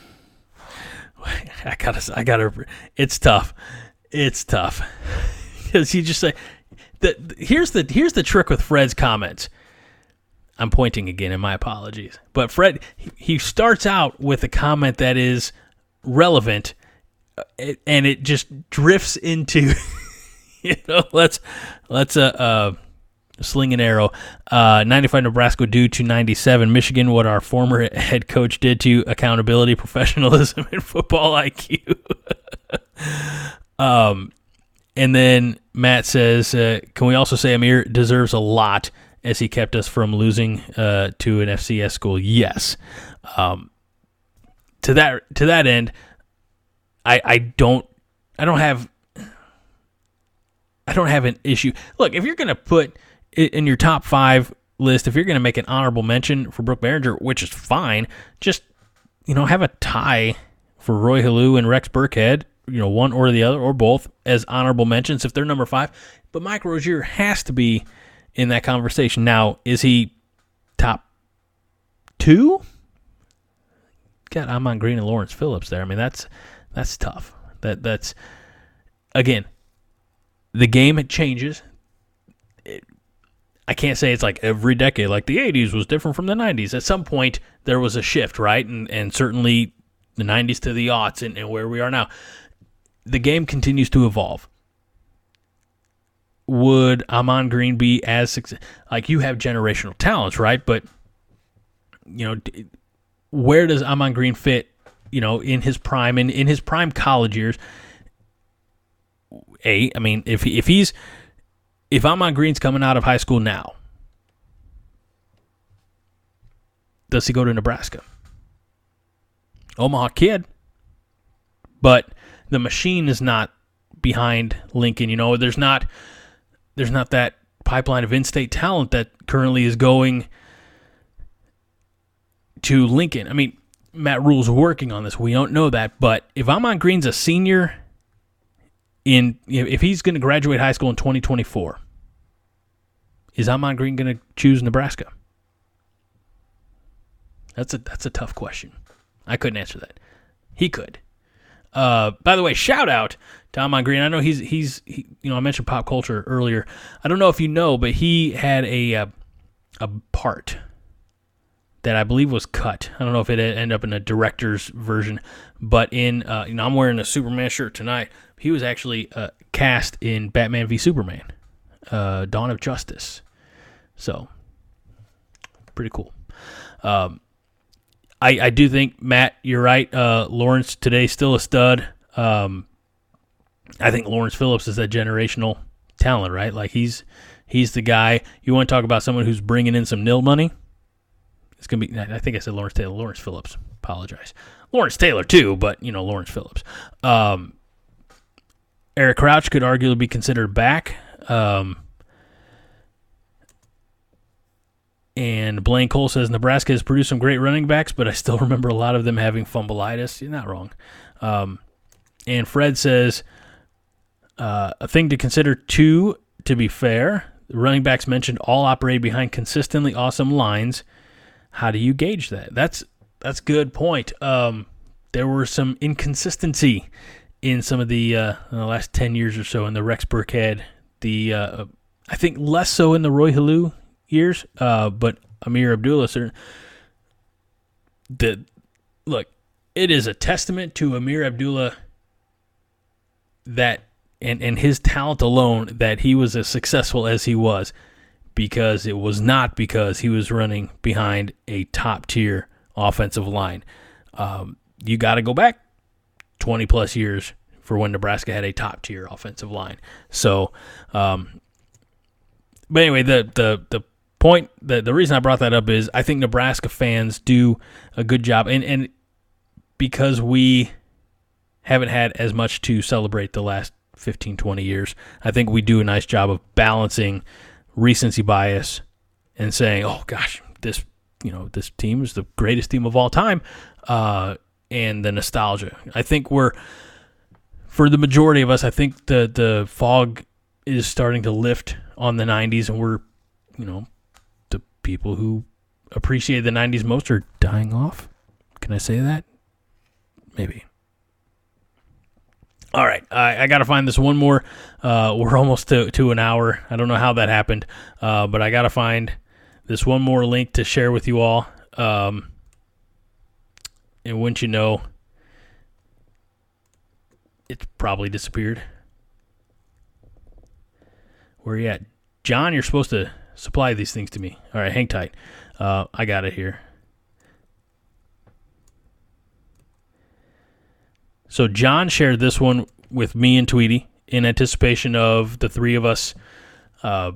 I gotta I gotta. It's tough. It's tough because you just say that. Here's the here's the trick with Fred's comments. I'm pointing again, and my apologies. But Fred, he starts out with a comment that is relevant, and it just drifts into, you know, let's let's uh, uh sling an arrow. Uh, ninety-five Nebraska due to ninety-seven Michigan. What our former head coach did to accountability, professionalism, and football I Q. um, and then Matt says, uh, can we also say Amir deserves a lot, as he kept us from losing uh, to an F C S school? Yes. Um, to that to that end, I I don't I don't have I don't have an issue. Look, if you're gonna put it in your top five list, if you're gonna make an honorable mention for Brooke Behringer, which is fine, just you know have a tie for Roy Halou and Rex Burkhead. You know, one or the other or both as honorable mentions if they're number five. But Mike Rozier has to be in that conversation. Now, is he top two? Got Amon Green and Lawrence Phillips there. I mean, that's that's tough. That that's again, the game it changes. It, I can't say it's like every decade. Like the eighties was different from the nineties. At some point, there was a shift, right? And and certainly the nineties to the aughts and, and where we are now. The game continues to evolve. Would Amon Green be as success? Like you have generational talents, right? But you know, where does Amon Green fit? You know, in his prime, in, in his prime college years. A, I mean, if he, if he's if Amon Green's coming out of high school now, does he go to Nebraska? Omaha kid, but the machine is not behind Lincoln. You know, there's not. There's not that pipeline of in-state talent that currently is going to Lincoln. I mean, Matt Rule's working on this. We don't know that. But if Amon Green's a senior, in if he's going to graduate high school in twenty twenty-four, is Amon Green going to choose Nebraska? That's a that's a tough question. I couldn't answer that. He could. Uh, by the way, shout out to Amon Green. I know he's he's he, you know I mentioned pop culture earlier. I don't know if you know, but he had a uh, a part that I believe was cut. I don't know if it ended up in a director's version, but in uh, you know I'm wearing a Superman shirt tonight. He was actually uh, cast in Batman v Superman, uh, Dawn of Justice. So pretty cool. Um, I, I do think, Matt, you're right. Uh, Lawrence today still a stud. Um, I think Lawrence Phillips is that generational talent, right? Like he's he's the guy. You want to talk about someone who's bringing in some nil money? It's gonna be. I think I said Lawrence Taylor. Lawrence Phillips. Apologize. Lawrence Taylor too, but you know Lawrence Phillips. Um, Eric Crouch could arguably be considered back. Um, And Blaine Cole says, Nebraska has produced some great running backs, but I still remember a lot of them having fumbleitis. You're not wrong. Um, and Fred says, uh, a thing to consider, too, to be fair, The running backs mentioned all operate behind consistently awesome lines. How do you gauge that? That's that's a good point. Um, there were some inconsistency in some of the, uh, in the last ten years or so in the Rex Burkhead. The uh, I think less so in the Roy Halou years, uh, but Amir Abdullah. The look, it is a testament to Amir Abdullah that and and his talent alone that he was as successful as he was, because it was not because he was running behind a top tier offensive line. Um, you got to go back twenty plus years for when Nebraska had a top tier offensive line. So, um, but anyway, the the the point, the the reason I brought that up is I think Nebraska fans do a good job, and and because we haven't had as much to celebrate the last fifteen, twenty years, I think we do a nice job of balancing recency bias and saying, oh gosh, this you know this team is the greatest team of all time, uh, and the nostalgia. I think we're, for the majority of us, I think the the fog is starting to lift on the nineties, and we're, you know, the people who appreciate the nineties most are dying off. Can I say that? Maybe. All right, I, I got to find this one more. Uh, we're almost to, to an hour. I don't know how that happened, uh, but I got to find this one more link to share with you all. Um, and wouldn't you know, it's probably disappeared. Where are you at? John, you're supposed to supply these things to me. All right, hang tight. Uh, I got it here. So John shared this one with me and Tweety in anticipation of the three of us, uh,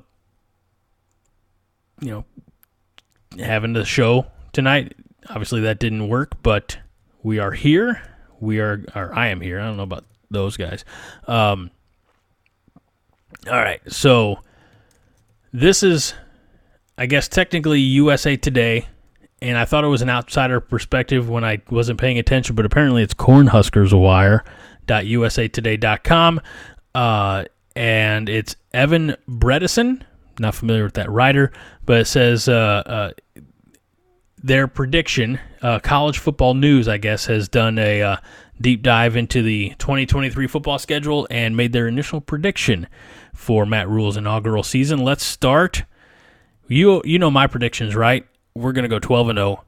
you know, having the show tonight. Obviously that didn't work, but we are here. We are, or I am here. I don't know about those guys. Um, all right, so this is, I guess, technically U S A Today. And I thought it was an outsider perspective when I wasn't paying attention, but apparently it's cornhuskers wire dot u s a today dot com. Uh, and it's Evan Bredesen. Not familiar with that writer, but it says uh, uh, their prediction, uh, College Football News, I guess, has done a uh, deep dive into the twenty twenty-three football schedule and made their initial prediction for Matt Rhule's inaugural season. Let's start. You, you know my predictions, right? We're going to go twelve and oh.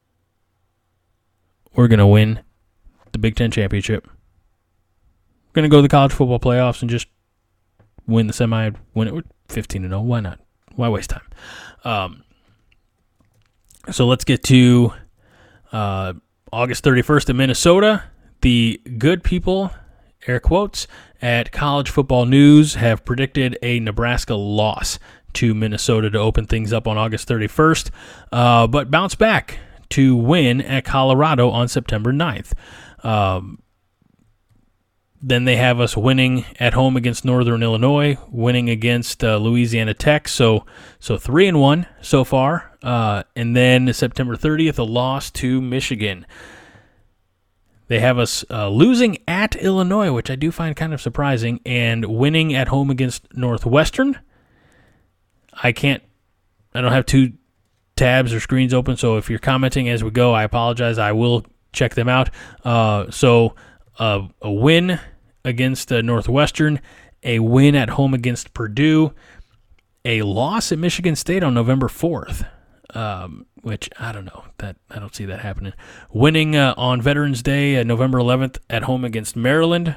We're going to win the Big Ten Championship. We're going to go to the college football playoffs and just win the semi, win it with fifteen and oh. Why not? Why waste time? Um, so let's get to uh, August thirty-first in Minnesota. The good people, air quotes, at College Football News have predicted a Nebraska loss to Minnesota to open things up on August thirty-first, uh, but bounce back to win at Colorado on September ninth. Um, then they have us winning at home against Northern Illinois, winning against uh, Louisiana Tech, so so three and one so far, uh, and then September thirtieth, a loss to Michigan. They have us uh, losing at Illinois, which I do find kind of surprising, and winning at home against Northwestern. I can't, I don't have two tabs or screens open, so if you're commenting as we go, I apologize. I will check them out. Uh, so uh, a win against uh, Northwestern, a win at home against Purdue, a loss at Michigan State on November fourth, um, which I don't know. that I don't see that happening. Winning uh, on Veterans Day, uh, November eleventh, at home against Maryland.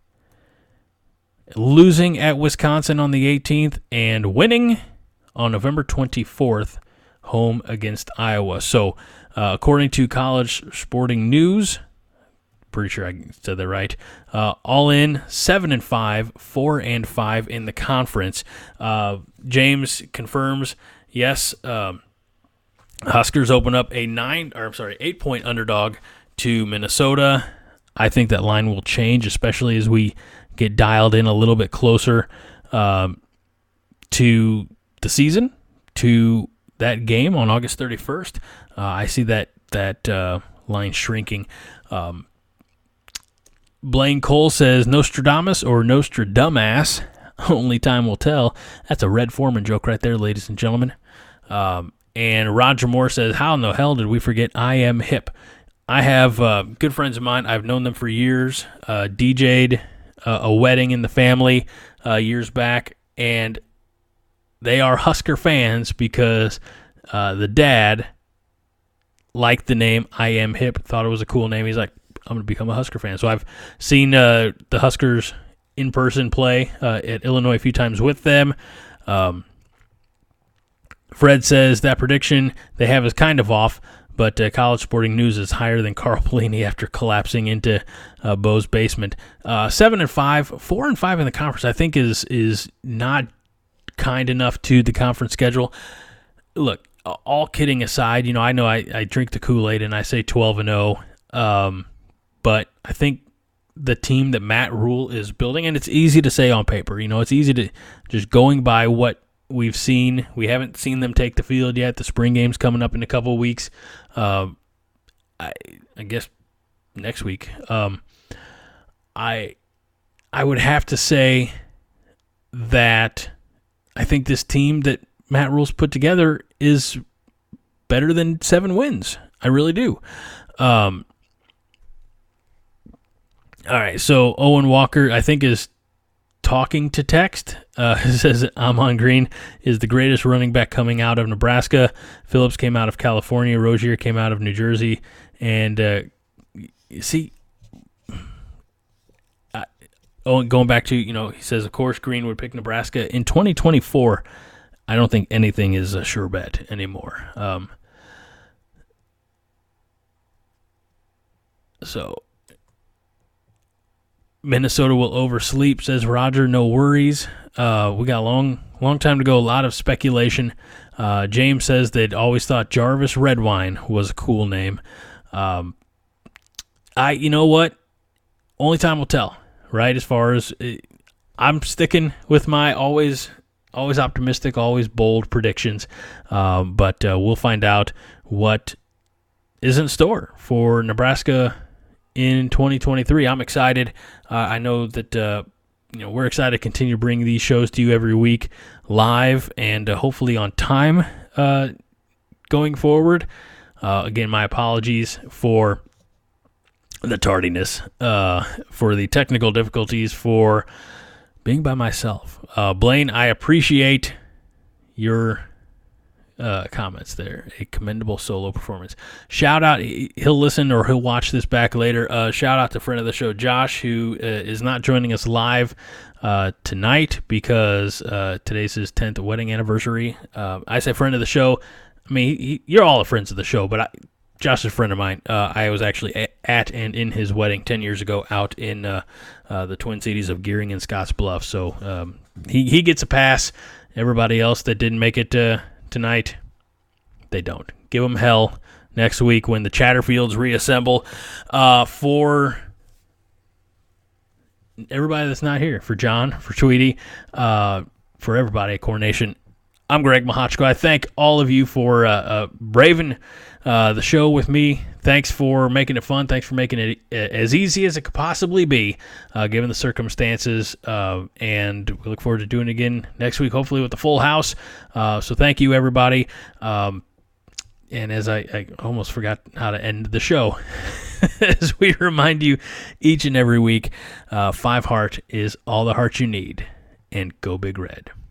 Losing at Wisconsin on the eighteenth, and winning on November twenty-fourth, home against Iowa. So, uh, according to College Sporting News, pretty sure I said that right, uh, all in, seven and five, four and five in the conference. Uh, James confirms, yes, um, Huskers open up a nine, or I'm sorry, eight-point underdog to Minnesota. I think that line will change, especially as we get dialed in a little bit closer um, to the season, to that game on August thirty-first. Uh, I see that that uh, line shrinking. Um, Blaine Cole says Nostradamus or Nostradamus. Only time will tell. That's a Red Foreman joke right there, ladies and gentlemen. Um, and Roger Moore says, how in the hell did we forget I Am Hip? I have uh, good friends of mine. I've known them for years. Uh, D J'd uh, a wedding in the family uh, years back, and they are Husker fans because uh, the dad liked the name I Am Hip, thought it was a cool name. He's like, I'm going to become a Husker fan. So I've seen uh, the Huskers in person play uh, at Illinois a few times with them. Um, Fred says that prediction they have is kind of off, but uh, College Sporting News is higher than Carl Pelini after collapsing into uh, Bo's basement. Uh, seven and five, four and five in the conference, I think is is not kind enough to the conference schedule. Look, all kidding aside, you know, I know I, I drink the Kool-Aid and I say twelve and oh, um, but I think the team that Matt Rule is building, and it's easy to say on paper, you know, it's easy to just going by what we've seen. We haven't seen them take the field yet. The spring game's coming up in a couple of weeks. Uh, I, I guess next week. Um, I I would have to say that I think this team that Matt Rule's put together is better than seven wins. I really do. Um, all right, so Owen Walker, I think, is talking to text. Uh, says Amon Green is the greatest running back coming out of Nebraska. Phillips came out of California. Rozier came out of New Jersey. And, uh, you see, I, Owen, going back to, you know, he says, of course, Green would pick Nebraska. In twenty twenty-four, I don't think anything is a sure bet anymore. Um, so, Minnesota will oversleep, says Roger. No worries. Uh, we got a long, long time to go. A lot of speculation. Uh, James says they'd always thought Jarvis Redwine was a cool name. Um, I, you know what? Only time will tell, right? As far as it, I'm sticking with my always, always optimistic, always bold predictions. Um, but uh, we'll find out what is in store for Nebraska in twenty twenty-three. I'm excited. Uh, I know that uh, you know we're excited to continue bringing these shows to you every week live and uh, hopefully on time uh, going forward. Uh, again, my apologies for the tardiness, uh, for the technical difficulties, for being by myself. Uh, Blaine, I appreciate your Uh, comments there. A commendable solo performance. Shout out, he'll listen or he'll watch this back later. Uh, shout out to friend of the show, Josh, who uh, is not joining us live uh, tonight because uh, today's his tenth wedding anniversary. Uh, I say friend of the show. I mean, he, you're all the friends of the show, but I, Josh is a friend of mine. Uh, I was actually at and in his wedding ten years ago out in uh, uh, the Twin Cities of Gearing and Scottsbluff. So um, he, he gets a pass. Everybody else that didn't make it uh, tonight, they don't. Give them hell next week when the Chatterfields reassemble. Uh, for everybody that's not here, for John, for Tweety, uh, for everybody at Coronation, I'm Greg Mahochko. I thank all of you for uh, uh, braving uh, the show with me. Thanks for making it fun. Thanks for making it as easy as it could possibly be, uh, given the circumstances. Uh, and we look forward to doing it again next week, hopefully with the full house. Uh, so thank you, everybody. Um, and as I, I almost forgot how to end the show, as we remind you each and every week, uh, Five Heart is all the heart you need. And go Big Red.